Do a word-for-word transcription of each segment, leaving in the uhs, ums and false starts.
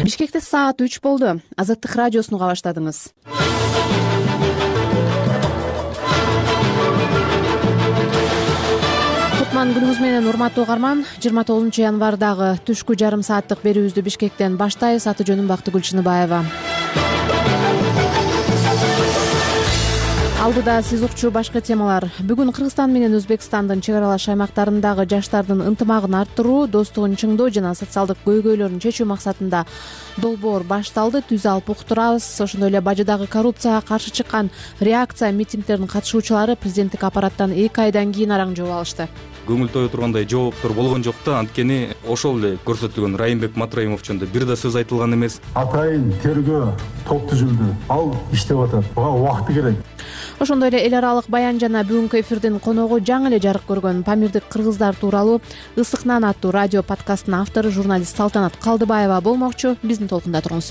Бишкекте саат үч болду. Азаттык радиосуну уга баштадыңыз. Кутман күнүңүз менен урматтуу угарман. жыйырма тогузунчу январдагы түшкү жарым сааттык берүүбүздү Бишкектен баштайбыз. Аты жөнүм Бактыгүл Чыныбаева. Алдыда сиз укчу башка темалар. Бүгүн Кыргызстан менен Өзбекстандын чек аралаш аймактарындагы жаштардын ынтымагын арттыруу, достугун чыңдоо жана социалдык көйгөйлөрүн чечүү максатында долбоор башталды. Түз алып уктурабыз. Ошондой эле бажыдагы коррупцияга каршы чыккан реакция митингдердин катышуучулары президенттик аппараттан эки айдан кийин араң жооп алышты. Көңүл тое тургандай жооптор болгон жок да, анткени ошол эле көрсөтүлгөн Райымбек Матраимов жөнүндө бир да сөз айтылган эмес. Атайын тергөө топ түзүлдү. Ал иштеп атат. Буга убакыт керек. Ошондой эле эл аралык баян жана бүгүнкү эфирдин коногу жаңы эле жарык көргөн Памирдик кыргыздар тууралуу Ысык нан аттуу радио подкастынын автору журналист Салтанат Калдыбаева болмокчу. Биздин толкунда туруңуз.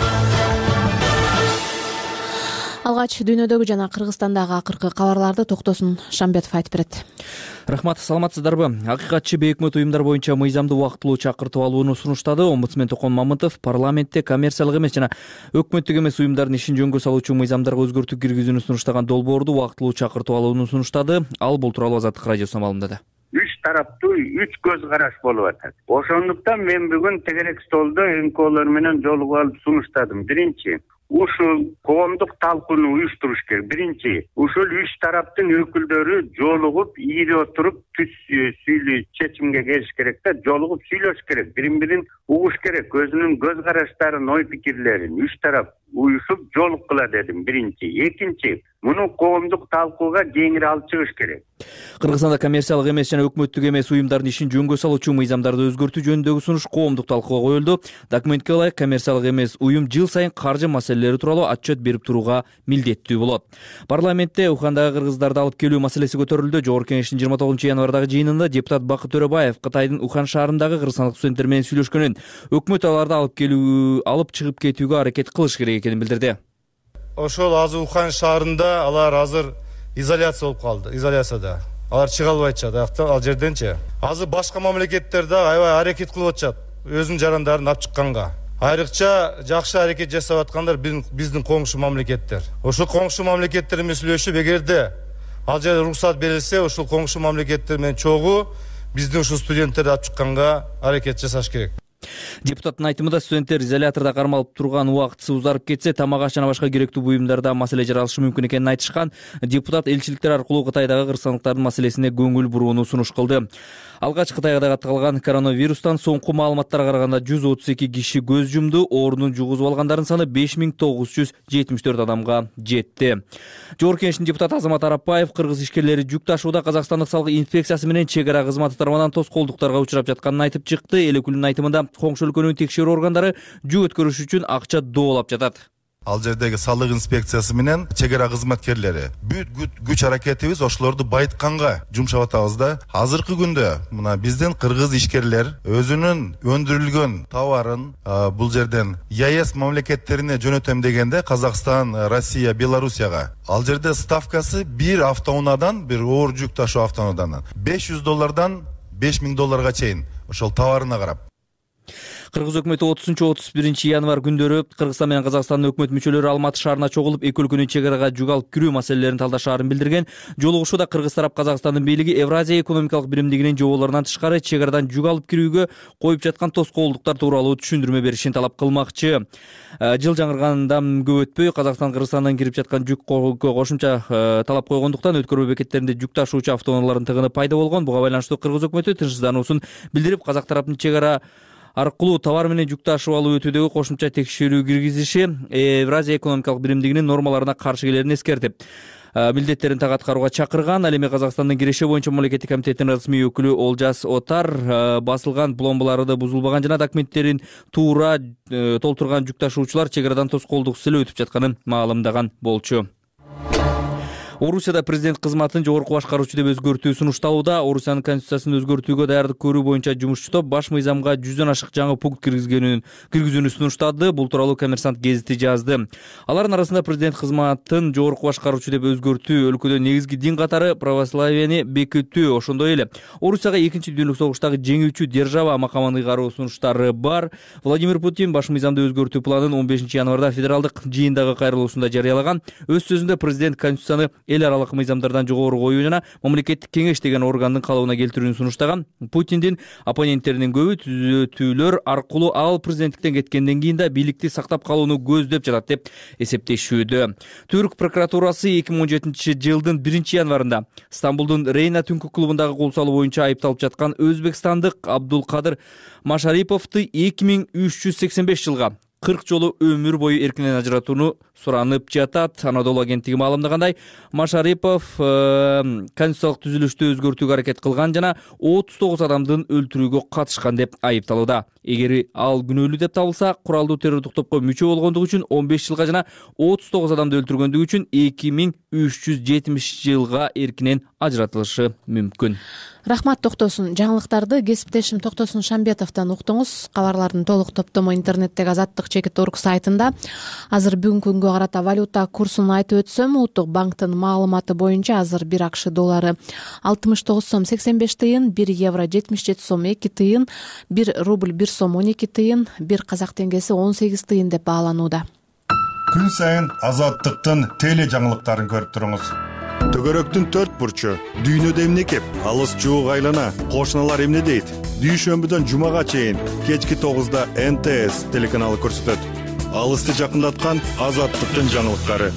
Алгач дүйнөдөгү жана Кыргызстандагы акыркы кабарларды Токтосун Шамбетов айтып берет. Рахмат, саламатсыздарбы? Акыйкатчы бейөкмөт уюмдар боюнча мыйзамдуу убактылуу чакыртып алууну сунуштады. Омбудсмен Токон Мамытов парламентте коммерциялык эмес жана өкмөттүк эмес уюмдардын ишин жөнгө салуучу мыйзамдарга өзгөртүү киргизүүнү сунуштаган долбоорду убактылуу чакыртып алууну сунуштады. Ал бул тууралуу Азаттык радиосу маалымдады. Үч тараптуу үч көз караш болуп атат. Ошондуктан мен бүгүн тегерек столдо эң колор менен жолугуп алып сунуштадым. Биринчи, ушул коомдук талкууну уюштуруш керек. Биринчи, ушул үч тараптын өкүлдөрү жолугуп, ийип отуруп түз сүйлүү чечимге келиш керек да, жолугуп сүйлөш керек. Бирин-бирин угуш керек, өзүнүн көз караштарын, ой пикирлерин үч тарап уюшуп жолуккула дедим. Биринчи. Экинчи, муну коомдук талкууга кеңири алып чыгыш керек. Кыргызстанда коммерциялык эмес жана өкмөттүк эмес уюмдардын ишин жөнгө салуучу мыйзамдарды өзгөртүү жөнүндөгү сунуш коомдук талкууга коюлду. Документке ылайык, коммерциялык эмес уюм жыл сайын каржы маселелери тууралуу отчет берип турууга милдеттүү болот. Парламентте Ухандагы кыргыздарды алып келүү маселеси көтөрүлдү. Жогорку Кеңештин жыйырма тогузунчу январдагы жыйынында депутат Бакыт Төрөбаев Кытайдын Ухан шаарындагы кыргызстандык студенттер менен сүйлөшкөнүн, өкмөт аларды алып келүү, алып чыгып кетүүгө аракет кылыш керек экенин билдирди. Ошол азыр Ухан шаарында алар азыр изоляция болуп калды, изоляцияда. Алар чыга албайт атат, ал жерденчи. Азыр башка мамлекеттерде аябай аракет кылып атышат, өзүнүн жарандарын алып чыкканга. Айрыкча жакшы аракет жасап аткандар биздин коңшу мамлекеттер. Ошол коңшу мамлекеттер менен сүйлөшүп, эгерде ал жерде уруксат берилсе, ошол коңшу мамлекеттер менен чогуу биздин ушул студенттерди алып чыкканга аракет жасаш керек. Депутаттын айтымында студенттер изоляторда кармалып турган убактысы узарып кетсе, тамак аш жана башка керектүү буюмдарда маселе жаралышы мүмкүн экенин айтышкан. Депутат элчиликтер аркылуу Кытайдагы кыргызстандыктардын маселесине көңүл бурууну сунуш кылды. Алгач Кытайда катталган коронавирустан соңку маалыматтарга караганда жүз отуз эки киши көз жумду. Оорунун жугузуп алгандардын саны беш миң тогуз жүз жетимиш төрт адамга жетти. Жогорку Кеңештин депутаты Азамат Арапбаев кыргыз ишкерлери жүк ташууда Казакстандык салык инспекциясы менен чек ара кызматы тарабынан тоскоолдуктарга учурап жатканын айтып чыкты. Эл өкүлүнүн айтымында коңшу өлкөнүн текшерүү органдары жүк өткөрүш үчүн акча доолап жатат. Ал жердеги салык инспекциясы менен чек ара кызматкерлери бүт күч аракетибиз ошолорду байытканга жумшап атабыз да. Азыркы күндө мына биздин кыргыз ишкерлер өзүнүн өндүрүлгөн товарын бул жерден ЕАЭС мамлекеттерине жөнөтөм дегенде Казакстан, Россия, Белоруссияга ал жерде ставкасы бир автоунаадан, бир оор жүк ташуу автоунаадан беш жүз доллардан беш миң долларга чейин ошол товарына карап. Кыргыз өкмөтү отузунчу отуз биринчи январ күндөрү Кыргызстан менен Казакстандын өкмөт мүчөлөрү Алматы шаарына чогулуп, эки өлкөнүн чек арага жүк алып кирүү маселелерин талдашаарын билдирген. Жолугушууда кыргыз тарап Казакстандын бийлиги Евразия экономикалык биримдигинин жоболорунан тышкары чек арадан жүк алып кирүүгө коюп жаткан тоскоолдуктар тууралуу түшүндүрмө беришин талап кылмакчы. Жыл жаңыргандан көп өтпөй Казакстан Кыргызстандан кирип жаткан жүк кошумча талап койгондуктан өткөрмө бекеттеринде жүк ташуучу автоунаалардын тыгыны пайда болгон. Буга байланыштуу кыргыз өкмөтү тынчсыздануусун билдирип, казак тараптын чек ара аркылуу товар менен жүк ташып алуу өтүүдөгү кошумча текшерүү киргизиши Евразия экономикалык биримдигинин нормаларына каршы келерин эскертип, милдеттерин так аткарууга чакырган. Ал эми Казакстандын киреше боюнча мамлекеттик комитетинин расмий өкүлү Олжас Отар басылган пломбаларды бузулбаган жана документтерин туура толтурган жүк ташуучулар чек арадан тоскоолдуксуз эле өтүп жатканын маалымдаган болчу. Орусияда президент кызматын жогорку башкаруучу деп өзгөртүү сунушталууда. Орусиянын конституциясын өзгөртүүгө даярдык көрүү боюнча жумушчу топ баш мыйзамга жүздөн ашык жаңы пункт киргизгенин киргизүүнү сунуштады. Бул тууралуу Коммерсант гезити жазды. Алардын арасында президент кызматын жогорку башкаруучу деп өзгөртүү, өлкөдө негизги дин катары православияны бекитүү, ошондой эле Орусияга экинчи дүйнөлүк согуштагы жеңүүчү держава макамын ыйгаруу сунуштары бар. Владимир Путин баш мыйзамды өзгөртүү планын он бешинчи январда федералдык жыйындагы кайрылуусунда жарыялаган. Өз сөзүндө президент конституцияны эл аралык мыйзамдардан жогору коюу жана мамлекеттик кеңеш деген органдын калыбына келтирүүнү сунуштаган. Путиндин оппоненттеринин көбү түзөтүүлөр аркылуу ал президенттиктен кеткенден кийин да бийликти сактап калууну көздөп жатат деп эсептешүүдө. Түрк прокуратурасы эки миң он жетинчи жылдын биринчи январында Стамбулдун Рейна түнкү клубундагы кол салуу боюнча айыпталып жаткан өзбекстандык Абдулкадыр Машариповду эки миң үч жүз сексен беш жылга кырк жолу өмүр бою эркинен ажыратууну суранып жатат. Анадолу агенттиги маалымдагандай, Машарипов э, конституциялык түзүлүштү өзгөртүүгө аракет кылган жана отуз тогуз адамдын өлтүрүүгө катышкан деп айыпталууда. Эгер ал күнөөлүү деп табылса, куралдуу террордук топко мүчө болгондугу үчүн он беш жылга жана отуз тогуз адамды өлтүргөндүгү үчүн эки миң үч жүз жетимиш жылга эркинен ажыратылышы мүмкүн. Рахмат Токтосун. Жаңылыктарды кесиптешим Токтосун Шамбетовдон уктуңуз. Кабарлардын толук топтому интернеттеги Азаттык чекит орг сайтында. Азыр бүгүнкү күнгө карата валюта курсун айтып өтсөм, Улуттук банктын маалыматы боюнча азыр бир акш доллары алтымыш тогуз сом сексен беш тыйын, бир евро жетимиш жети сом эки тыйын, бир рубль бир сом он эки тыйын, бир казак теңгеси он сегиз тыйын деп бааланууда. Күн сайын Азаттыктын теле жаңылыктарын көрүп туруңуз. Төгөрөктүн төрт бурчу, дүйнөдө эмне кеп, алыс жуук айлана, кошуналар эмне дейт? Дүйшөмбүдөн жумага чейин кечки тогузда эн тэ эс телеканалы көрсөтөт. Алысты жакындаткан Азаттыктын жаңылыктары.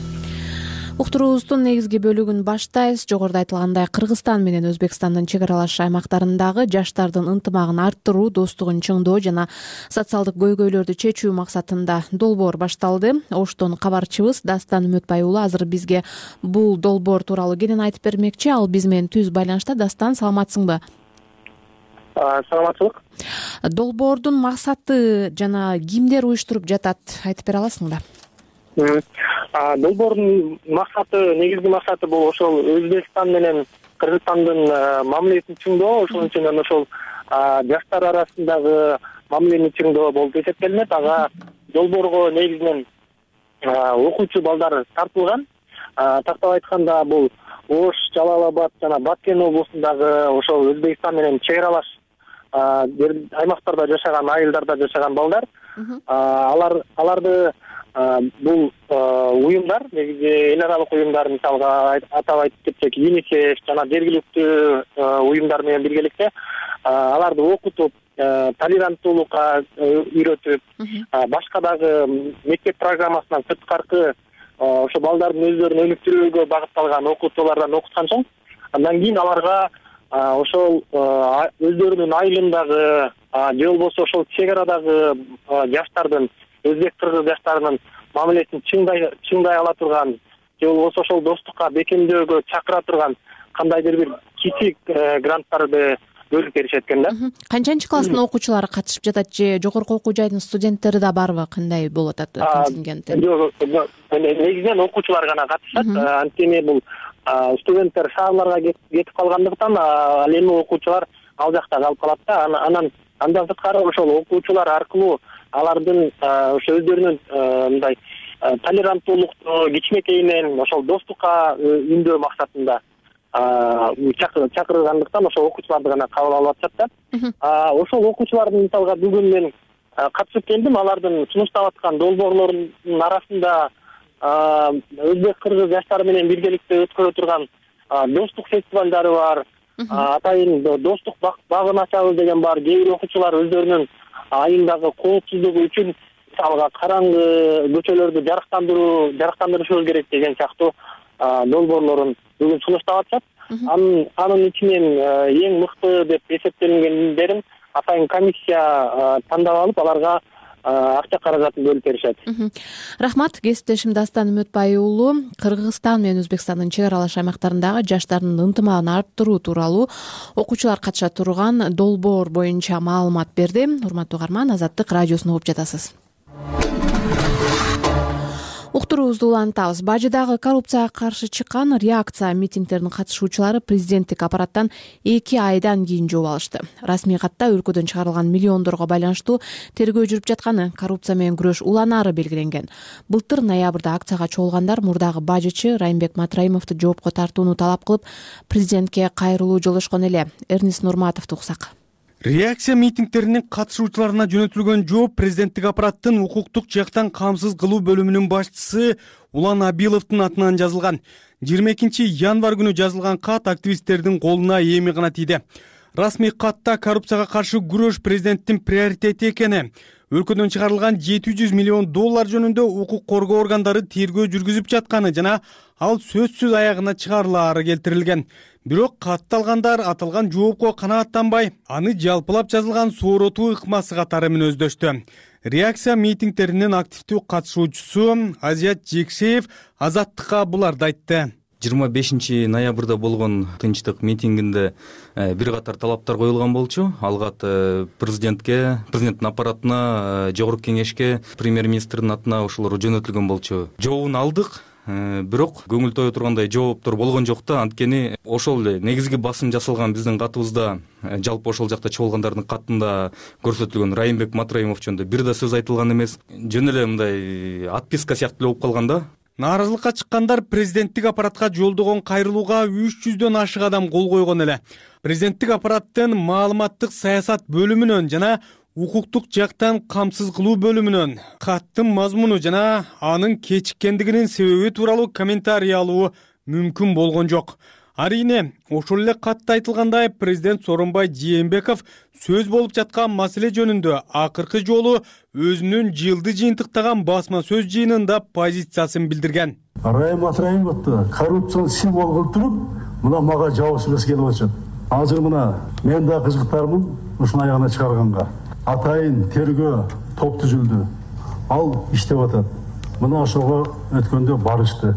Уктуруубуздун негизги бөлүгүн баштайбыз. Жогоруда айтылгандай, Кыргызстан менен Өзбекстандын чек аралаш аймактарындагы жаштардын ынтымагын арттыруу, достугун чыңдоо жана социалдык көйгөйлөрдү чечүү максатында долбоор башталды. Оштон кабарчыбыз Дастан Үмүтбай уулу азыр бизге бул долбоор тууралуу кенен айтып бермекчи. Ал биз менен түз байланышта. Дастан, саламатсыңбы? Саламатчылык. Долбоордун максаты жана кимдер уюштуруп жатат, айтып бере аласыңбы? Долбоордун максаты, негизги максаты бул ошол Өзбекстан менен Кыргызстандын мамилесин чыңдоо, ошол үчүн ошол жаштар арасындагы мамилени чыңдоо болуп эсептелинет. Ага долбоорго негизинен окуучу балдар тартылган. Тактап айтканда, бул Ош, Жалал Абад жана Баткен облусундагы ошол Өзбекстан менен чек аралаш аймактарда жашаган, айылдарда жашаган балдар. Алар аларды бул уюмдар, негизи эл аралык уюмдар, мисалга атап айтып кетсек, ЮНИСЕФ жана жергиликтүү уюмдар менен биргеликте аларды окутуп, толеранттуулукка үйрөтүп, башка дагы мектеп программасынан сырткаркы ошо балдардын өздөрүн өнүктүрүүгө багытталган окутуулардан окуткан соң, андан кийин аларга ошол өздөрүнүн айылындагы же болбосо ошол чек арадагы жаштардын, өзбек кыргыз жаштарынын мамилесин чыңдай чыңдай ала турган, же болбосо ошол достукка бекемдөөгө чакыра турган кандайдыр бир кичик гранттарды бөлүп беришет экен да. Канчанчы класстын окуучулары катышып жатат же жогорку окуу жайдын студенттери да барбы? Кандай болуп атат контингенти? Негизинен окуучулар гана катышат. Анткени бул студенттер шаарларга кетип калгандыктан ал эми окуучулар ал жакта калып калат да. Анан андан сырткары ошол окуучулар аркылуу алардын ошо өздөрүнүн мындай толеранттуулукту кичинекейинен ошол достукка үндөө максатында чакырылгандыктан ошол окуучуларды гана кабыл алып атышат да. Ошол окуучулардын мисалга бүгүн мен катышып келдим. Алардын сунуштап аткан долбоорлорунун арасында өзбек кыргыз жаштары менен биргеликте өткөрө турган достук фестивалдары бар. Атайын достук багын ачабыз деген бар. Кээ бир окуучулар өздөрүнүн айылдагы коопсуздугу үчүн мисалга караңгы көчөлөрдү жарыктандыруу, жарыктандырышыбыз керек деген сыяктуу долбоорлорун бүгүн сунуштап атышат. Анын анын ичинен эң мыкты деп эсептелгендерин атайын комиссия тандап алып, аларга акча каражатын бөлүп беришет. Рахмат. Кесиптешим Дастан Үмүтбай уулу Кыргызстан менен Өзбекстандын чек аралаш аймактарындагы жаштардын ынтымагын арттыруу тууралуу окуучулар катыша турган долбоор боюнча маалымат берди. Урматтуу угарман, Азаттык радиосун угуп жатасыз. уктуруубузду улантабыз. Бажыдагы коррупцияга каршы чыккан реакция митингдердин катышуучулары президенттик аппараттан эки айдан кийин жооп алышты. Расмий катта өлкөдөн чыгарылган миллиондорго байланыштуу тергөө жүрүп жатканы, коррупция менен күрөш уланары белгиленген. Былтыр ноябрда акцияга чогулгандар мурдагы бажычы Райымбек Матраимовду жоопко тартууну талап кылып, президентке кайрылуу жолдошкон эле. Эрнис Нурматовду уксак. Реакция митингдеринин катышуучуларына жөнөтүлгөн жооп президенттик аппараттын укуктук жактан камсыз кылуу бөлүмүнүн башчысы Улан Абиловдун атынан жазылган. жыйырма экинчи январь күнү жазылган кат активисттердин колуна эми гана тийди. Расмий катта коррупцияга каршы күрөш президенттин приоритети экени, өлкөдөн чыгарылган жети жүз миллион доллар жөнүндө укук коргоо органдары тергөө жүргүзүп жатканы жана ал сөзсүз аягына чыгарылаары келтирилген. Бирок катталгандар аталган жоопко канааттанбай, аны жалпылап жазылган сооротуу ыкмасы катары менен өздөштү. Реакция митингдеринин активдүү катышуучусу Азият Жекшеев Азаттыкка буларды айтты. жыйырма бешинчи ноябрда болгон тынчтык митингинде бир катар талаптар коюлган болчу. Ал кат президентке, президенттин аппаратына, жогорку кеңешке, премьер-министрдин атына ошолор жөнөтүлгөн болчу. Жообун алдык, бирок көңүл тое тургандай жооптор болгон жок да. Анткени ошол эле негизги басым жасалган биздин катыбызда, жалпы ошол жакта чогулгандардын катында көрсөтүлгөн Райымбек Матраимов жөнүндө бир да сөз айтылган эмес. Жөн эле мындай отписка сыяктуу болуп калган да. Нааразылыкка чыккандар президенттик аппаратка жолдогон кайрылууга үч жүздөн ашык адам кол койгон эле. Президенттик аппараттын маалыматтык саясат бөлүмүнөн жана укуктук жактан камсыз кылуу бөлүмүнөн каттын мазмуну жана анын кечиккендигинин себеби тууралуу комментарий алуу мүмкүн болгон жок. Арине, ошол эле катта айтылгандай, президент Сооронбай Жээнбеков сөз болуп жаткан маселе жөнүндө акыркы жолу өзүнүн жылды жыйынтыктаган басма сөз жыйынында позициясын билдирген. Райым Матраимовду коррупциялык символ кылып туруп, мына мага жабыш эмес келип атат. Азыр мына мен да кызыктармын ушуну аягына чыгарганга. Атайын тергөө топ түзүлдү. Ал иштеп атат. Мына ошого өткөндө барышты.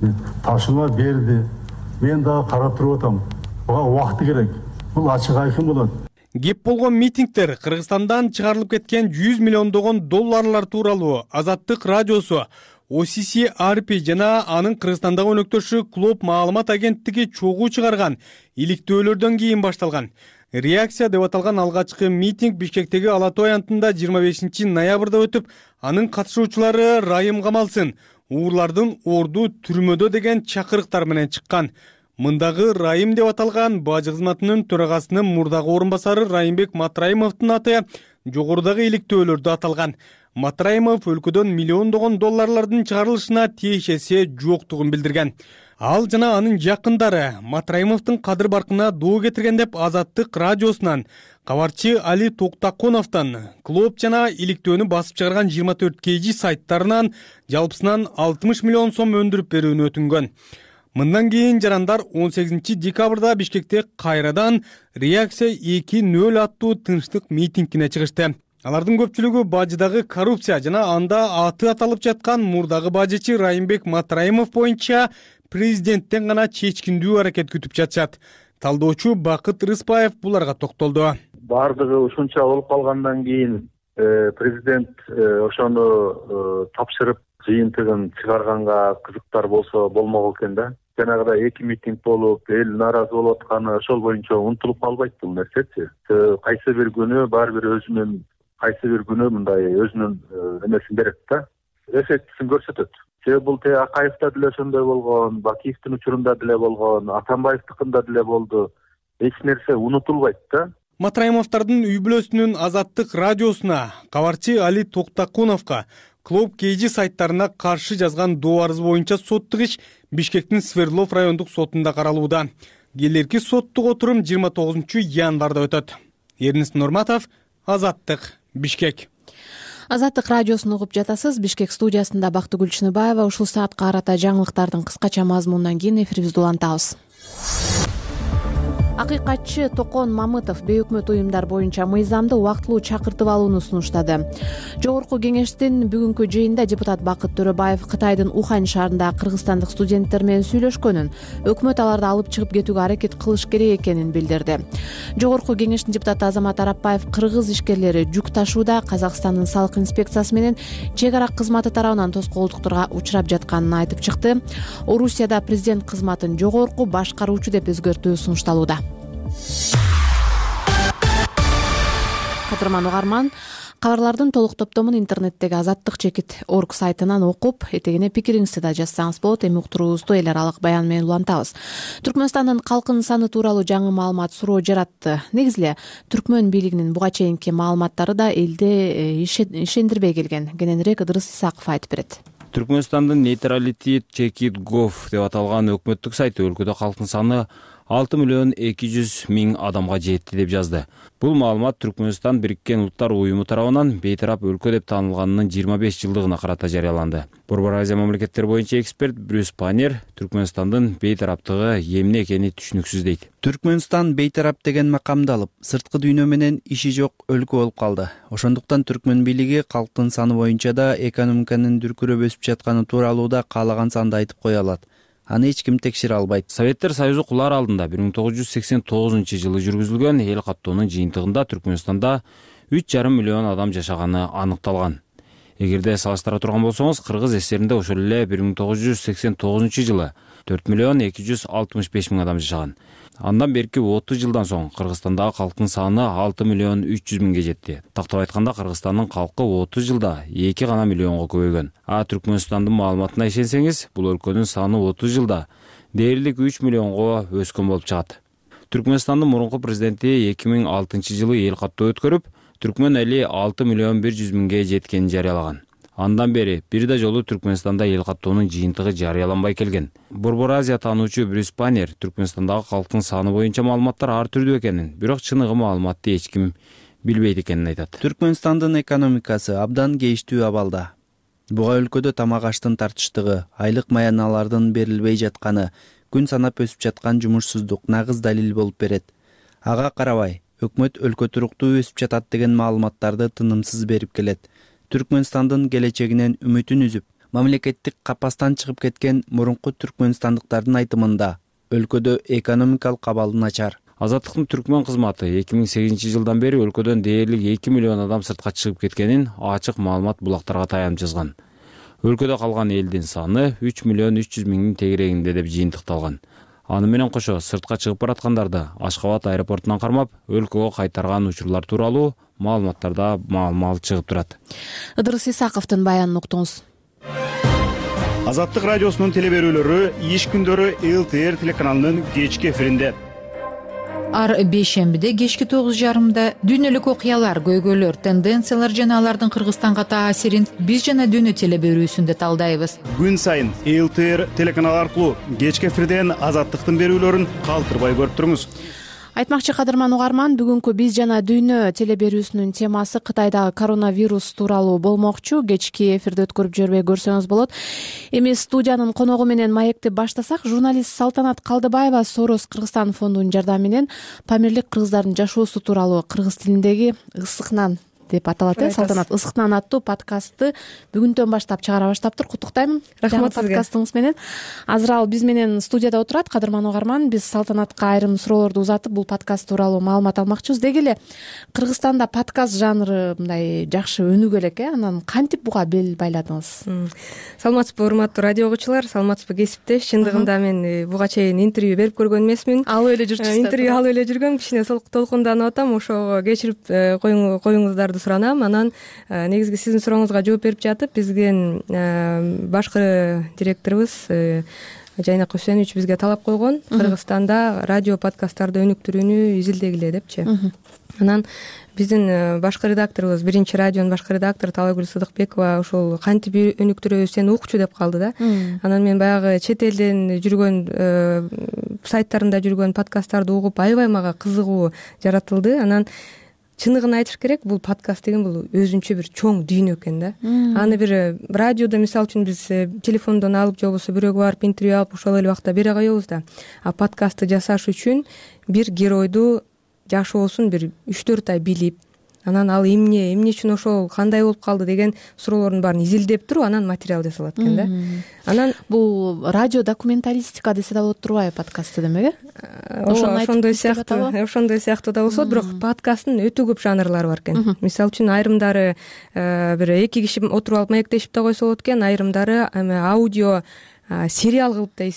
Ташыма берди. Мен дагы карап туруп атам. Буга убакыт керек. Бул ачык айкын болот. Кеп болгон митингдер Кыргызстандан чыгарылып кеткен жүз миллиондогон долларлар тууралуу Азаттык радиосу, О Си Си Ар Пи жана анын Кыргызстандагы өнөктөшү Клоп маалымат агенттиги чогуу чыгарган иликтөөлөрдөн кийин башталган. Реакция деп аталган алгачкы митинг Бишкектеги Ала Той аянтында жыйырма бешинчи ноябрда өтүп, анын катышуучулары Райым камалсын, уурлардын орду түрмөдө деген чакырыктар менен чыккан. Мындагы Райым деп аталган бажы кызматынын төрагасынын мурдагы орун басары Райымбек Матраимовдун аты жогорудагы иликтөөлөрдө аталган. Матраимов өлкөдөн миллиондогон долларлардын чыгарылышына тиешеси жоктугун билдирген. Ал жана анын жакындары Матраимовдун кадыр баркына доо кетирген деп Азаттык радиосунан кабарчы Али Токтакуновдон Клоп жана иликтөөнү басып чыгарган жыйырма төрт кей жи сайттарынан жалпысынан алтымыш миллион сом өндүрүп берүүнү өтүнгөн. Мындан кийин жарандар он сегизинчи декабрда Бишкекте кайрадан реакция эки нөл аттуу тынчтык митингине чыгышты. Алардын көпчүлүгү бажыдагы коррупция жана анда аты аталып жаткан мурдагы бажычы Райымбек Матраимов боюнча президенттен гана чечкиндүү аракет күтүп жатышат. Талдоочу Бакыт Рыспаев буларга токтолду. Бардыгы ушунча болуп калгандан кийин президент ошону тапшырып жыйынтыгын чыгарганга кызыктар болсо болмок экен да. Жанагыдай эки митинг болуп, эл нааразы болуп атканы ошол боюнча унутулуп калбайт бул нерсечи. Кайсы бир күнү баары бир өзүнүн кайсы бир күнү мындай өзүнүн эмесин берет да. Эффектисин көрсөтөт. Себеби бул те Акаевда деле ошондой болгон, Бакиевдин учурунда деле болгон, Атамбаевдикинде деле болду. Эч нерсе унутулбайт да. Матраимовдордун үй бүлөсүнүн Азаттык радиосуна, кабарчы Али Токтакуновго, Клоп кей жи сайттарына каршы жазган доо арыз боюнча соттук иш Бишкектин Свердлов райондук сотунда каралууда. Келерки соттук отурум жыйырма тогузунчу январда өтөт. Эрнис Нурматов, Азаттык, Бишкек. Азаттык радиосун угуп жатасыз. Бишкек студиясында Бактыгүл Чыныбаева. Ушул саатка карата жаңылыктардын кыскача мазмунунан кийин эфирибизди улантабыз. Акыйкатчы Токон Мамытов бейөкмөт уюмдар боюнча мыйзамды убактылуу чакыртып алууну сунуштады. Жогорку кеңештин бүгүнкү жыйынында депутат Бакыт Төрөбаев Кытайдын Ухань шаарында кыргызстандык студенттер менен сүйлөшкөнүн, өкмөт аларды алып чыгып кетүүгө аракет кылыш керек экенин билдирди. Жогорку кеңештин депутаты Азамат Арапбаев кыргыз ишкерлери жүк ташууда Казакстандын салык инспекциясы менен чек ара кызматы тарабынан тоскоолдуктарга учурап жатканын айтып чыкты. Орусияда президент кызматын жогорку башкаруучу деп өзгөртүү сунушталууда. Кадырман угарман, кабарлардын толук топтомун интернеттеги азаттык чекит точка орг сайтынан окуп, этегине пикириңизди да жазсаңыз болот. Эми уктуруубузду эл аралык баян менен улантабыз. Түркмөнстандын калкынын саны тууралуу жаңы маалымат суроо жаратты. Негизи эле Түркмөн бийлигинин буга чейинки маалыматтары да элди ишендирбей келген. Кененирээк Ыдырыс Исаков айтып берет. Түркмөнстандын нейтралитет чекит точка гов деп аталган өкмөттүк сайты өлкөдө калктын саны алты миллион эки жүз миң адамга жетти деп жазды. Бул маалымат Түркмөнстан Бириккен Улуттар уюму тарабынан бейтарап өлкө деп таанылганынын жыйырма беш жылдыгына карата жарыяланды. Борбор Азия мамлекеттери боюнча эксперт Брюс Панер Түркмөнстандын бейтараптыгы эмне экени түшүнүксүз дейт. Түркмөнстан бейтарап деген макамды алып, сырткы дүйнө менен иши жок өлкө болуп калды. Ошондуктан Түркмөн бийлиги калктын саны боюнча да экономиканын дүркүрөп өсүп жатканы тууралуу да каалаган санды айтып кое алат. Аны эч ким текшере албайт. Советтер Союзу кулар алдында бир миң тогуз жүз сексен тогузунчу жылы жүргүзүлгөн эл каттоонун жыйынтыгында Түркмөнстанда үч жарым миллион адам жашаганы аныкталган. Эгерде салыштыра турган болсоңуз, Кыргыз ССРинде ошол эле бир миң тогуз жүз сексен тогузунчу жылы төрт миллион эки жүз алтымыш беш миң адам жашаган. Андан берки отуз жылдан соң Кыргызстандагы калктын саны алты миллион үч жүз миңге жетти. Тактап айтканда, Кыргызстандын калкы отуз жылда эки гана миллионго көбөйгөн. А Түркмөнстандын маалыматына ишенсеңиз, бул өлкөнүн саны отуз жылда дээрлик үч миллионго өскөн болуп чыгат. Түркмөнстандын мурунку президенти эки миң алтынчы жылы эл каттоо өткөрүп, Түркмөн эли алты миллион бир жүз миңге жеткенин жарыялаган. Андан бери бир да жолу Түркмөнстанда эл каттоонун жыйынтыгы жарыяланбай келген. Борбор Азия таануучу Брюс Панер Түркмөнстандагы калктын саны боюнча маалыматтар ар түрдүү экенин, бирок чыныгы маалыматты эч ким билбейт экенин айтат. Түркмөнстандын экономикасы абдан кейиштүү абалда. Буга өлкөдө тамак аштын тартыштыгы, айлык маяналардын берилбей жатканы, күн санап өсүп жаткан жумушсуздук нагыз далил болуп берет. Ага карабай, өкмөт өлкө туруктуу өсүп жатат деген маалыматтарды тынымсыз берип келет. Түркмөнстандын келечегинен үмүтүн үзүп, мамлекеттик капастан чыгып кеткен мурунку түркмөнстандыктардын айтымында өлкөдө экономикалык абал начар. Азаттыктын Түркмөн кызматы эки миң сегизинчи жылдан бери өлкөдөн дээрлик эки миллион адам сыртка чыгып кеткенин ачык маалымат булактарга таянып жазган. Өлкөдө калган элдин саны үч миллион үч жүз миңдин тегерегинде деп жыйынтыкталган. Аны менен кошо сыртка чыгып бараткандарды Ашкабад аэропортунан кармап, өлкөгө кайтарган учурлар тууралуу маалыматтарда маалымал чыгып турат. Ыдырыс Исаковдун баянын уктуңуз. Азаттык радиосунун телеберүүлөрү иш күндөрү эл тэ эр телеканалынын кечки эфиринде. Ар бейшембиде кечки тогуз жарымда дүйнөлүк окуялар, көйгөйлөр, тенденциялар жана алардын Кыргызстанга таасирин биз жана дүйнө телеберүүсүндө талдайбыз. Күн сайын эл тэ эр телеканалы аркылуу кечки эфирден Азаттыктын берүүлөрүн калтырбай көрүп туруңуз. Айтмакчы кадырман угарман, бүгүнкү биз жана дүйнө телеберүүсүнүн темасы Кытайдагы коронавирус тууралуу болмокчу. Кечки эфирди өткөрүп жибербей көрсөңүз болот. Эми студиянын коногу менен маекти баштасак, журналист Салтанат Калдыбаева Сорос Кыргызстан фондунун жардамы менен Памирлик кыргыздардын жашоосу тууралуу кыргыз тилиндеги ысыкнан деп аталат э Салтанат ысыкнан аттуу подкастты бүгүндөн баштап чыгара баштаптыр. Куттуктайм. Рахмат сизге. Подкастыңыз менен. Азыр ал биз менен студияда отурат. Кадырман угарман, биз Салтанатка айрым суроолорду узатып, бул подкаст тууралуу маалымат алмакчыбыз. Деги эле Кыргызстанда подкаст жанры мындай жакшы өнүгө элек э. Анан кантип буга бел байладыңыз? Саламатсызбы, урматтуу радио угуучулар, саламатсызбы кесиптеш. Чындыгында мен буга чейин интервью берип көргөн эмесмин. Алып эле жүрчүсүз. Интервью алып эле жүргөм, кичине толкунданып атам. Ошого кечирип коюңуздарды суранам. Анан негизги сиздин сурооңузга жооп берип жатып, биздин башкы директорубуз Жайнак Үсенович бизге талап койгон Кыргызстанда радио подкасттарды өнүктүрүүнү изилдегиле депчи. Анан биздин башкы редакторубуз, биринчи радионун башкы редактору Талайгүл Сыдыкбекова ушул кантип өнүктүрөбүз, сени укчу деп калды да. Анан мен баягы чет элден жүргөн сайттарында жүргөн подкасттарды угуп, аябай мага кызыгуу жаратылды. Анан чыныгын айтыш керек, бул подкаст деген бул өзүнчө бир чоң дүйнө экен да. Аны бир радиодо мисалы үчүн биз телефондон алып же болбосо бирөөгө барып интервью алып ошол эле убакта бере коебуз да. А подкастты жасаш үчүн бир геройду жашоосун бир үч төрт ай билип, анан ал эмне эмне үчүн ошол кандай болуп калды деген суроолордун баарын изилдеп туруп анан материал жасалат экен да. Анан бул радио документалистика десе да болот турбайбы подкастты демек э? Ошондой сыяктуу ошондой сыяктуу да болсо, бирок подкасттын өтө көп жанрлары бар экен. Мисалы үчүн айрымдары бир эки киши отуруп алып маектешип да койсо болот экен, айрымдары аудио сериал кылып да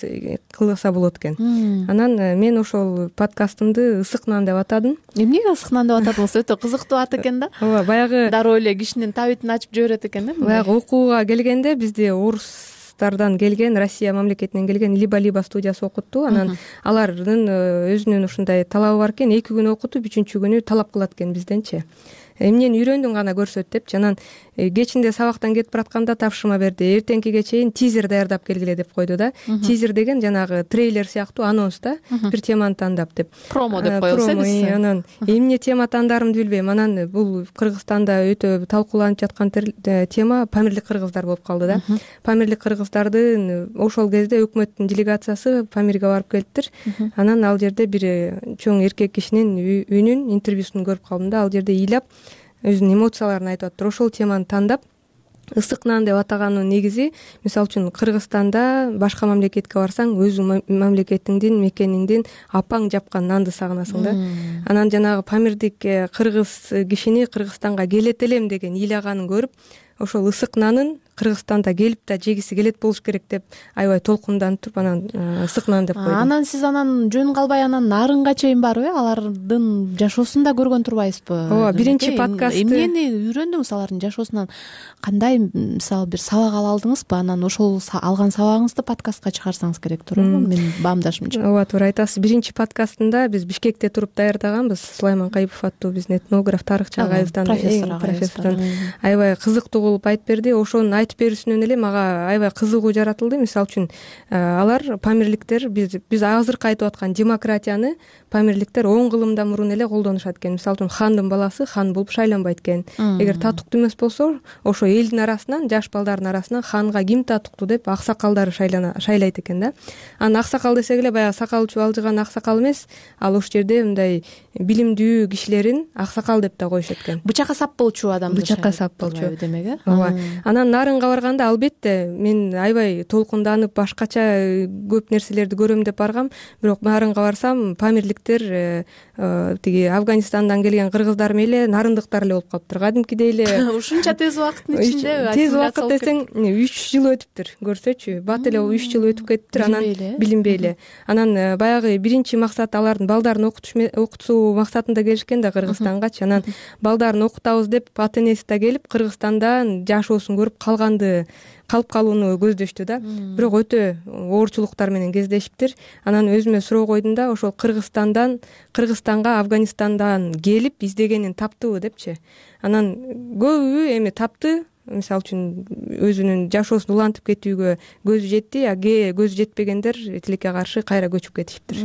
кылса болот экен. Анан мен ошол подкастымды Ысык нан деп атадым. Эмнеге Ысык нан деп атадыңыз? Өтө кызыктуу ат экен да. Ооба, баягы дароо эле кишинин табитин ачып жиберет экен да. Баягы окууга келгенде бизди орустардан келген, Россия мамлекетинен келген Либо-Либо студиясы окутту. Анан алардын өзүнүн ушундай талабы бар экен, эки күн окутуп, үчүнчү күнү талап кылат экен бизденчи. Эмнени үйрөндүң гана көрсөт депчи. Анан кечинде сабактан кетип баратканда тапшырма берди. Эртеңкиге чейин тизер даярдап келгиле деп койду да. Тизер деген жанагы трейлер сыяктуу анонс да, бир теманы тандап деп. Промо деп коебуз. Анан эмне тема тандарымды билбейм. Анан бул Кыргызстанда өтө талкууланып жаткан тема Памирлик кыргыздар болуп калды да. Памирлик кыргыздардын ошол кезде өкмөттүн делегациясы Памирге барып келиптир. Анан ал жерде бир чоң эркек кишинин үнүн, интервьюсун көрүп калдым да. Ал жерде ыйлап өзүнүн эмоцияларын айтып атыптыр. Ошол теманы тандап Ысык нан деп атаганын негизи, мисалы үчүн Кыргызстанда башка мамлекетке барсаң, өзүң мамлекетиңдин, мекениңдин апаң жапкан нанды сагынасың да. Анан жанагы Памирдик кыргыз кишини Кыргызстанга келет элем деген ыйлаганын көрүп, ошол Ысык нанын Кыргызстанда келип да жегиси келет болуш керек деп аябай толкунданып туруп, анан Ысык нан деп койдум. Анан сиз анан жөн калбай анан нарынга чейин барып, э, алардын жашоосун да көргөн турбайсызбы? Ооба, биринчи подкастты эмнени үйрөндүңүз алардын жашоосунан? Кандай, мисалы, бир сабак ала алдыңызбы? Анан ошол алган сабагыңызды подкастка чыгарсаңыз керек туурабы? Менин баамдашымча. Ооба, туура айтасыз. Биринчи подкастында биз Бишкекте туруп даярдаганбыз. Сулайман Кайыпов аттуу биздин этнограф, тарыхчы агайыбыздан, профессордон аябай кызыктуу кылып айтып берди. Ошонун айтып берүүсүнөн эле мага аябай кызыгуу жаратылды. Мисалы үчүн алар памирликтер биз биз азыркы айтып аткан демократияны памирликтер он кылымдан мурун эле колдонушат экен. Мисалы үчүн хандын баласы хан болуп шайланбайт экен. Эгер татыктуу эмес болсо, ошо элдин арасынан, жаш балдардын арасынан ханга ким татыктуу деп аксакалдары шайлайт экен да. Анан аксакал десек эле баягы сакалчу алжыган аксакал эмес, ал ошол жерде мындай билимдүү кишилерин аксакал деп да коюшат экен. Бычакка сап болчу адамды. Бычакка сап болчу демек, э? Ооба. Анан нарынга барганда албетте мен аябай толкунданып башкача көп нерселерди көрөм деп баргам, бирок нарынга барсам памирликтер тиги Афганистандан келген кыргыздар мейли нарындыктар эле болуп калыптыр. Кадимкидей эле ушунча тез убакыттын ичинде тез убакыт десең үч жыл өтүптүр, көрсөчү. Бат эле үч жыл өтүп кетиптир, анан билинбей эле. Анан баягы биринчи максат алардын балдарын окутуу максатында келишкен да Кыргызстангачы. Анан балдарын окутабыз деп ата энеси да келип Кыргызстанда жашоосун көрүп калганды, калып калууну көздөштү да. Бирок өтө оорчулуктар менен кездешиптир. Анан өзүмө суроо койдум да, ошол Кыргызстандан Кыргызстанга Афганистандан келип издегенин таптыбы депчи. Анан көбү эми тапты. Мисалы үчүн өзүнүн жашоосун улантып кетүүгө көзү жетти, а ке көзү жетпегендер тилекке каршы кайра көчүп кетишиптир.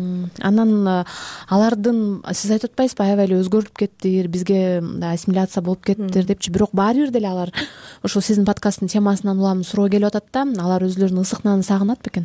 Анан алардын, сиз айтып атпайсызбы, аябай эле өзгөрүп кеттир, бизге ассимиляция болуп кеттир депчи, бирок баары бир деле алар ошол сиздин подкасттын темасынан улам суроо келип атат да, алар өзлөрүнүн ысык нанын сагынат бекен?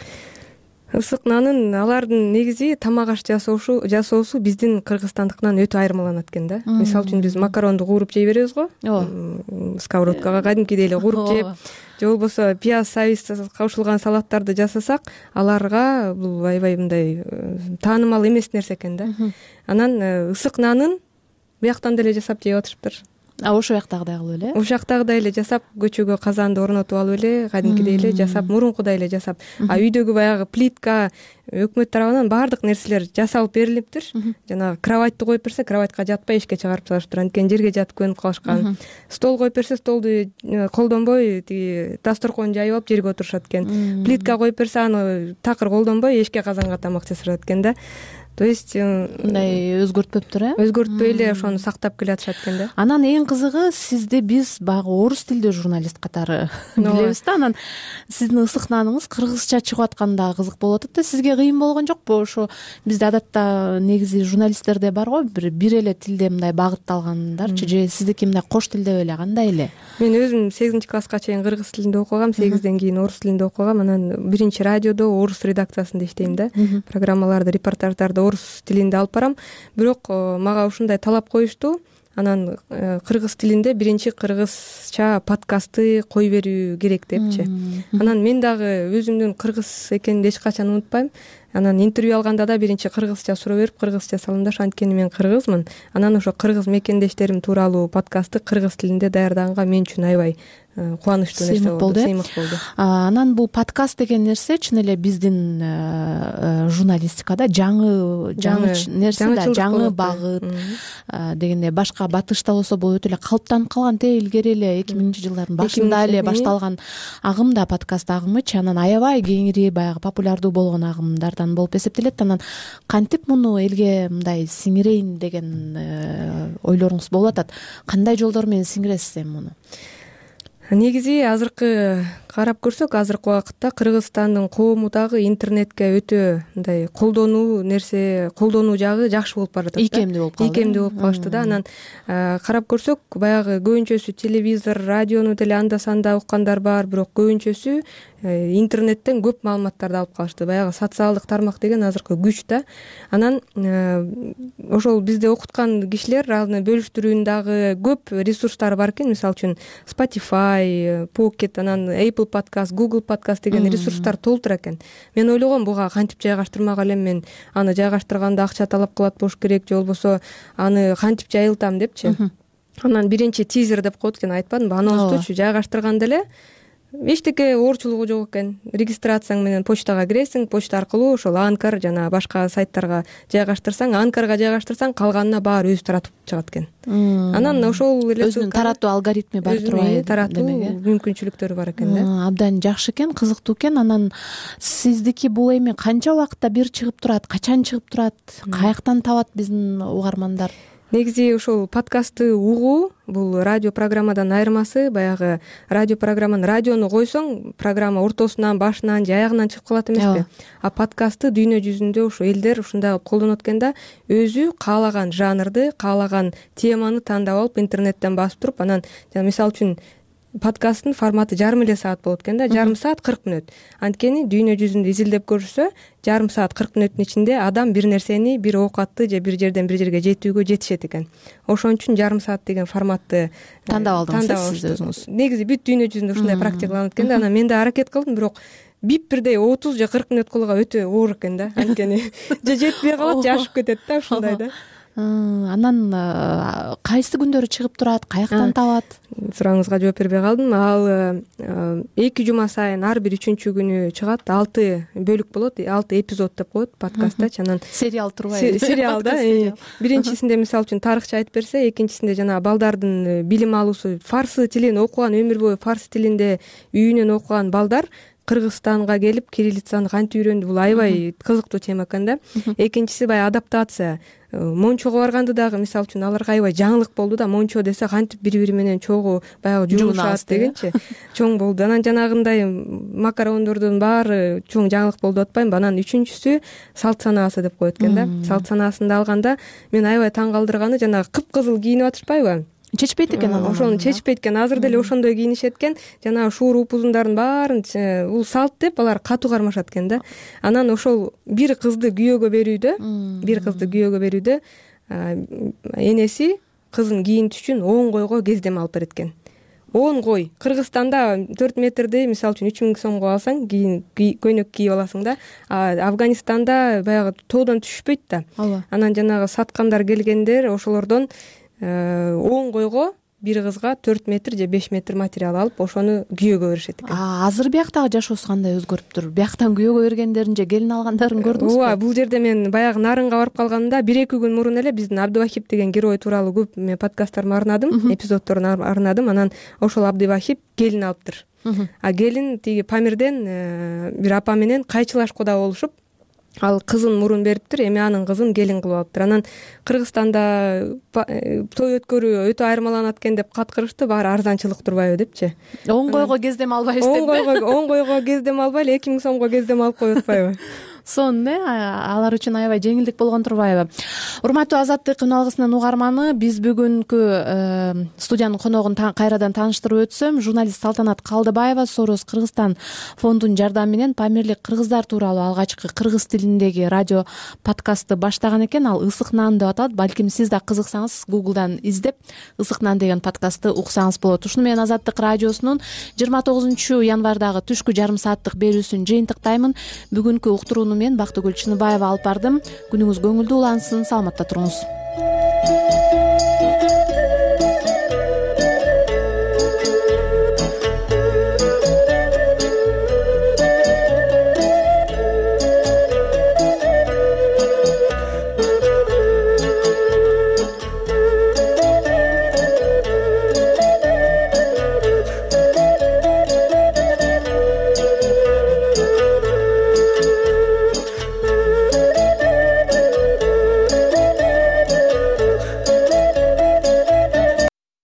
Ысык нанын алардын негизи тамак аш жасоосу жасоосу биздин кыргызстандыкынан өтө айырмаланат экен да. Мисалы үчүн биз макаронду кууруп жей беребиз го. Ооба. Сковородкага кадимкидей эле кууруп жеп, же болбосо пияз, сабиз кошулган салаттарды жасасак, аларга бул аябай мындай таанымал эмес нерсе экен да. Анан ысык нанын бияктан деле жасап жеп атышыптыр. А ошол жактагыдай кылып эле? Ошол жактагыдай эле жасап, көчөгө казанды орнотуп алып эле, кадимкидей эле жасап, мурункудай эле жасап. А үйдөгү баягы плитка өкмөт тарабынан баардык нерселер жасалып берилиптир. Жанагы кроватьты коюп берсе, кроватька жатпай эшикке чыгарып салышыптыр. Анткени жерге жатып көнүп калышкан. Стол коюп берсе, столду колдонбой, тиги дасторкон жайып алып жерге отурушат экен. Плитка коюп берсе, аны такыр колдонбой эшикке казанга тамак жасашат экен да. то есть мындай өзгөртпөптүр э өзгөртпөй эле ошону сактап келатышат экен да. Анан эң кызыгы, сизди биз баягы орус тилдүү журналист катары билебиз да, анан сиздин ысыкнаныңыз кыргызча чыгып атканы дагы кызык болуп атат да. Сизге кыйын болгон жокпу? Ошо бизде адатта негизи журналисттерде бар го, бир бир эле тилде мындай багытталгандарчы, же сиздики мындай кош тилде беле, кандай эле? Мен өзүм сегизинчи класска чейин кыргыз тилинде окугам, сегизден кийин орус тилинде окугам. Анан биринчи радиодо орус редакциясында иштейм да. Программаларды, репортаждарды орус тилинде алып барам. Бирок мага ушундай талап коюшту. Анан кыргыз тилинде биринчи кыргызча подкастты кой берүү керек депчи. Анан мен дагы өзүмдүн кыргыз экенимди эч качан унутпайм. Анан интервью алганда да биринчи кыргызча суроо берип, кыргызча салам да, анткени мен кыргызмын. Анан ошо кыргыз мекендештерим тууралуу подкастты кыргыз тилинде даярдаганга мен үчүн аябай кубанычтуу нерсе болду, сыймык болду. Анан бул подкаст деген нерсе чын эле биздин журналистикада жаңы жаңы нерсе да, жаңы багыт дегенде башка батышта болсо бул өтө эле калыптанып калган, те илгери эле эки миңинчи жылдардын башында эле башталган агым да, подкаст агымычы. Анан аябай кеңири баягы популярдуу болгон агымдардан болуп эсептелет. Анан кантип муну элге мындай сиңирейин деген ойлоруңуз болуп атат? Кандай жолдор менен сиңиресиз эми муну? Негизи азыркы карап көрсөк, азыркы убакытта Кыргызстандын коому дагы интернетке өтө мындай колдонуу нерсе, колдонуу жагы жакшы болуп баратат. Ийкемдүү болуп калды. Ийкемдүү болуп калышты да. Анан карап көрсөк, баягы көбүнчөсү телевизор, радиону деле анда санда уккандар бар, бирок көбүнчөсү интернеттен көп маалыматтарды алып калышты. Баягы социалдык тармак деген азыркы күч да. Анан ошол бизде окуткан кишилер аны бөлүштүрүүнүн дагы көп ресурстары бар экен. Мисалы үчүн Spotify, Pocket, анан Apple Podcast, Google Podcast деген ресурстар толтура экен. Мен ойлогом, буга кантип жайгаштырмак элем, мен аны жайгаштырганда акча талап кылат болуш керек, же болбосо аны кантип жайылтам депчи. Анан биринчи тизер деп коет экен, айтпадымбы? Анонстучу жайгаштырганда эле эчтеке оорчулугу жок экен. Регистрацияң менен почтага киресиң, почта аркылуу ошол Анкар жана башка сайттарга жайгаштырсаң, Анкарга жайгаштырсаң, калганына баары өзү таратып чыгат экен. Анан ошол эле өзүнүн таратуу алгоритми бар турбайбы? Таратуу мүмкүнчүлүктөрү бар экен да. Абдан жакшы экен, кызыктуу экен. Анан сиздики бул эми канча убакытта бир чыгып турат, качан чыгып турат, каяктан табат биздин угармандар? Негизи ушул подкастты угуу бул радио программадан айырмасы. Баягы радио программаны, радиону койсоң, программа ортосунан, башынан же аягынан чыгып калат эмеспи? А подкастты дүйнө жүзүндө ушу элдер ушундай колдонот экен да. Өзү каалаган жанрды, каалаган теманы тандап алып интернеттен басып туруп, анан мисалы үчүн подкасттын форматы жарым эле саат болот экен да, жарым саат кырк мүнөт. Анткени дүйнө жүзүндө изилдеп көрүлсө, жарым саат кырк мүнөттүн ичинде адам бир нерсени, бир оокатты же бир жерден бир жерге жетүүгө жетишет экен. Ошон үчүн жарым саат деген форматты тандап алдыңыз сиз өзүңүз. Негизи бүт дүйнө жүзүндө ушундай практикаланат экен да. Анан мен да аракет кылдым, бирок бип бирдей отуз же кырк мүнөт кылууга өтө оор экен да. Анткени же жетпей калат, же ашып кетет да, ушундай да. Анан кайсы күндөрү чыгып турат, каяктан табат? Сурооңузга жооп бербей калдым. Ал эки жума сайын ар бир үчүнчү күнү чыгат. алты бөлүк болот, алты эпизод деп коет подкасттачы. Анан сериал турбайбы? Сериал да. Биринчисинде мисалы үчүн тарыхча айтып берсе, экинчисинде жана балдардын билим алуусу, фарсы тилин окуган, өмүр бою фарсы тилинде үйүнөн окуган балдар Кыргызстанга келип кириллицаны кантип үйрөндү? Бул аябай кызыктуу тема экен да. Экинчиси баягы адаптация. Мончого барганды дагы мисалы үчүн аларга аябай жаңылык болду да. Мончо десе кантип бири-бири менен чогуу баягы жуунушат дегенчи. Чоң болду. Анан жанагындай макарондордун баары чоң жаңылык болду деп атпайм. Анан үчүнчүсү салт санаасы деп коет экен да. Салт санаасында алганда мен аябай таң калтырганы жанагы кыпкызыл кийинип атышпайбы? Чечпейт экен анан. Ошону чечпейт экен. Азыр деле ошондой кийинишет экен. Жанагы шуур упузундардын баарын бул салт деп алар катуу кармашат экен да. Анан ошол бир кызды күйөөгө берүүдө, бир кызды күйөөгө берүүдө энеси кызын кийинтиш үчүн он койго кездеме алып берет экен. он кой. Кыргызстанда төрт метрди мисалы үчүн үч миң сомго алсаң, кийин көйнөк кийип аласың да. Афганистанда баягы тоодон түшпөйт да. Анан жанагы саткандар келгендер ошолордон он койго бир кызга төрт метр же беш метр материал алып, ошону күйөөгө беришет экен. Азыр бияктагы жашоосу кандай өзгөрүптүр? Бияктан күйөөгө бергендерин же келин алгандарын көрдүңүзбү? Ооба, бул жерде мен баягы Нарынга барып калганда бир эки күн мурун эле биздин Абдывахип деген герой тууралуу көп мен подкасттарымды арнадым, эпизоддорун арнадым. Анан ошол Абдывахип келин алыптыр. А келин тиги Памирден бир апа менен кайчылашкуда болушуп, ал кызын мурун бериптир, эми анын кызын келин кылып алыптыр. Анан Кыргызстанда той өткөрүү өтө айырмаланат экен деп каткырышты, баары арзанчылык турбайбы депчи. он койго кездем албайбыз депби? он койго он койго кездем албай эле эки миң сомго кездем алып коюп атпайбы? Сонун э алар үчүн аябай жеңилдик болгон турбайбы? Урматтуу Азаттык үн алгысынын угарманы, биз бүгүнкү студиянын коногун кайрадан тааныштырып өтсөм, журналист Салтанат Калдыбаева Сорос Кыргызстан фондунун жардамы менен Памирлик кыргыздар тууралуу алгачкы кыргыз тилиндеги радио подкастты баштаган экен. Ал Ысык нан деп аталат. Балким сиз да кызыксаңыз Google'дан издеп Ысык нан деген подкастты уксаңыз болот. Ушуну менен Азаттык радиосунун жыйырма тогузунчу январдагы түшкү жарым сааттык берүүсүн жыйынтыктаймын. Бүгүнкү уктурууну мен Бактыгүл Чыныбаева алып бардым. Күнүңүз көңүлдүү улансын, саламатта туруңуз.